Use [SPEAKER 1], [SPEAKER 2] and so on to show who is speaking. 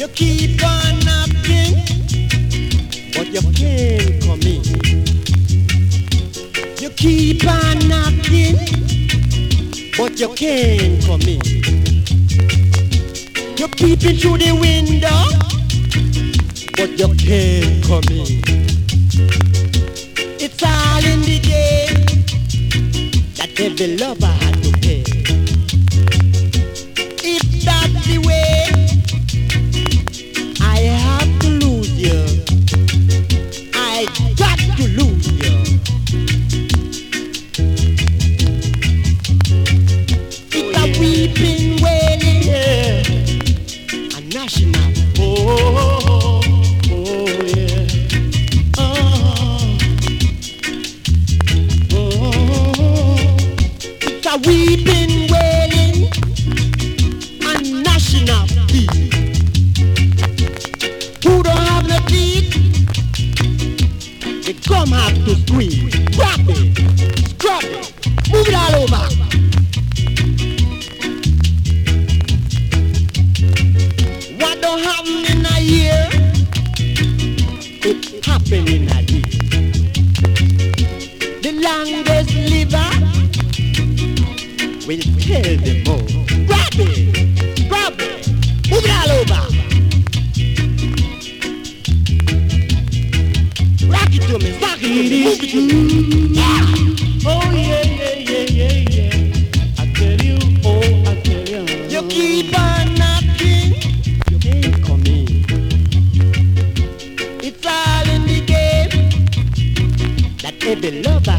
[SPEAKER 1] You keep on knocking, but you can't come in. You keep on knocking, but you can't come in. You're peeping through the window, but you can't come in. It's all in the game that every lover had to pay. If that's the way, I have to lose you. I got to lose you. It's a weeping, wailing, yeah, a national. Oh, yeah. It's a weeping, wailing, a national feeling. Who don't have no teeth, they come have to scream. Drop it, scrub it, move it all over. What don't happen in a year, it happen in a day. The longest liver will tell them more. Grab it, move it all over. Rock it to me, rock it to me, move it to me. Yeah.
[SPEAKER 2] Oh yeah, yeah, yeah, yeah, yeah. I tell you, oh, I tell you.
[SPEAKER 1] You keep on knocking, you can't come in. It's all in the game that every lover